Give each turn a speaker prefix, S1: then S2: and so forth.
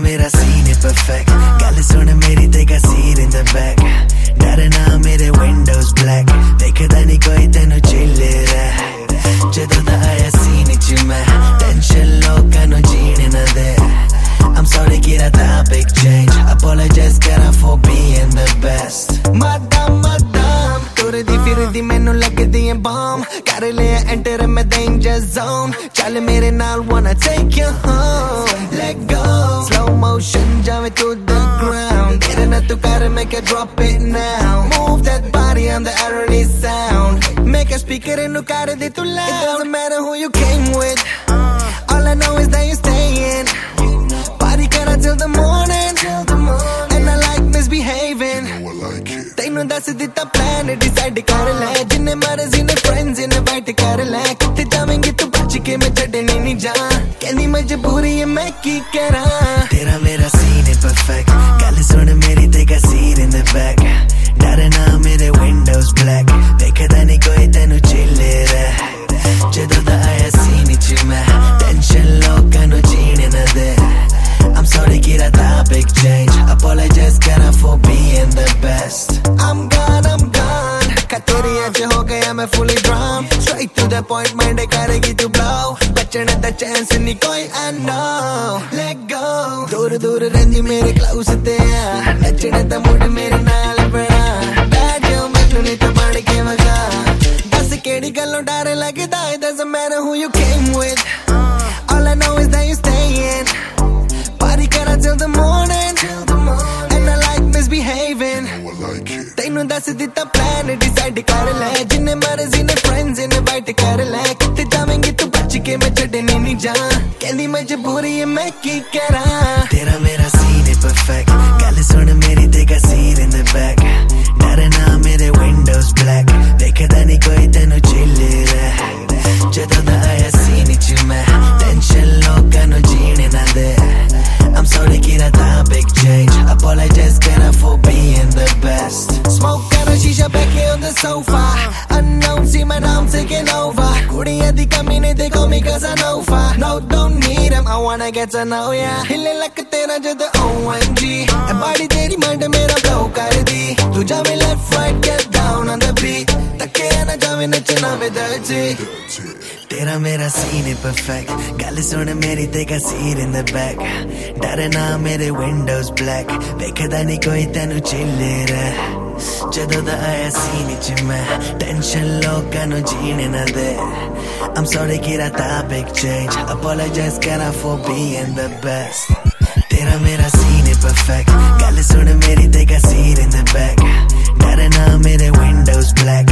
S1: मेरा सीन है perfect गल सुन मेरी तेगा सीर in the back डरना मेरे windows black देखदा नहीं कोई तेनू चिल्ले रह जदों दा आया सीन च मैं टेंशन लोकां नू जीने ना दे I'm sorry get a topic change apologize kara for being the best madam tore di fir di mainu lagdi hai bomb kar le enter मैं danger zone chal mere naal wanna take you home let go slow motion jaave to the ground tere na tu kar make a drop it now move that body on the early sound make a speaker nu kar de tu loud it doesn't matter who you came with all I know is that you're staying till the morning and I like misbehaving tenu das ditta plan decide kar le jinne marzi ne friends invite kar le kitte javenge tu bach ke main chadne nahi ja kendi majboori hai main ki kara tera mera scene hai perfect gal sun meri tega seat in the back darna mere windows black dekhda nahi koi tenu chille reh jadon da aaya scene ch main tension lokan nu jeene na de I'm sorry get a topic change apologize kara for being the best I'm gone katere aaj ho gaya main fully drawn straight to the point mind karegi tu blow bachne da chance nahi koi I know let go dur rendi mere close te nachne da mood mere naal bana bad yo mainu nahi to bad ke vaga das kedi gallon dar lagda it doesn't matter who you came with all I know is that you're staying till the morning and I like misbehaving tenu das ditta plan decide kar le jinne marzi ne friends invite kar le kitte javenge tu bach ke main chadne nahi ja kendi majboori hai main ki kara tera mera scene hai perfect gal sun meri tega seat in the back darna mere windows black dekhda nahi koi tenu chille reh jadon da aaya scene ch main tension lokan nu jeene na de I'm sorry get a topic change apologize kara for being the best smoke kara shisha back here on the sofa unknown see my naam taking over kudiyan di kami nahi de call me Casanova no don't need him I wanna get to know ya hille lak tera jad OMG and body teri mind mera blow kar di tu jave left right get down on the beat takke na jave nachna with the tera mera scene hai perfect gal sun meri tega seat in the back darna mere windows black dekhda nahi koi tenu chille reh jadon da aaya scene ch main tension lokan nu jeene na de I'm sorry get a topic change apologize kara for being the best tera mera scene hai perfect gal sun meri tega seat in the back darna mere windows black